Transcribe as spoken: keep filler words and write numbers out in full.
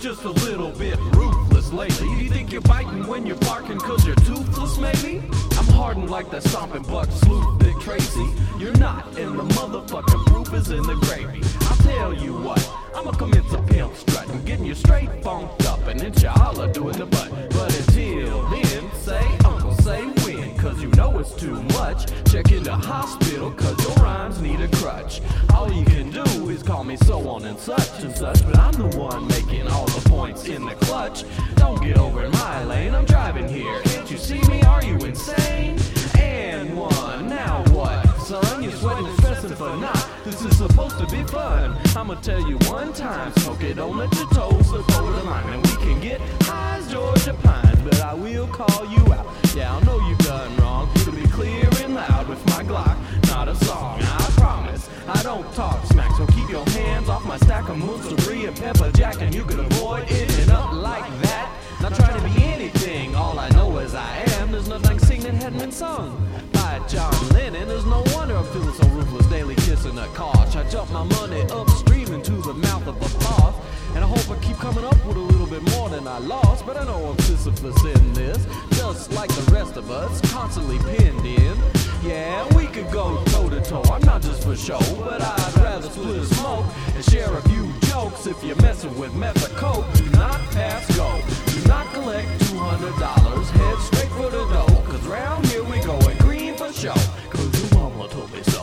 just a little bit ruthless lately. Do you think you're biting when you're barking cause you're toothless maybe? I'm hardened like that stomping buck sleuth Dick Tracy. You're not, and the motherfucking proof is in the gravy. I'll tell you what, I'ma commence a pimp strut and getting you straight funked up and inshallah doing the butt. But until then, say uncle, say when, cause you know it's too much. Check into hospital cause your rhymes need a crutch. All you can do is call me so on and such and such, but I'm the one making all the points in the clutch. Don't get over in my lane, I'm driving here. Can't you see me? Are you insane? And one, now what? Son, you're sweating and stressing for naught. This is supposed to be fun. I'ma tell you one time, smoke it, don't let your toes slip over the line. And we can get high as Georgia pines, but I will call you out. Yeah, I know you've done wrong. To be clear and loud with my Glock, not a song, I promise. I don't talk smack, so keep your hands off my stack of Moonsery and Pepper Jack, and you can avoid ending up like that. Not trying to be anything, all I know is I am. There's nothing seen that hadn't been sung by John Lennon. There's no wonder I'm feeling so ruthless, daily kissing a couch. I jump my money upstream into the mouth of a moth, and I hope I keep coming up with a little bit more than I lost. But I know I'm Sisyphus in this, just like the rest of us, constantly pinned in. Yeah, we could go toe to toe, I'm not just for show, but I'd rather split a smoke and share a few jokes. If you're messing with meth or coke, do not pass go. Do not collect two hundred dollars, head straight for the dough, cause round here we going green for show. Cause your mama told me so.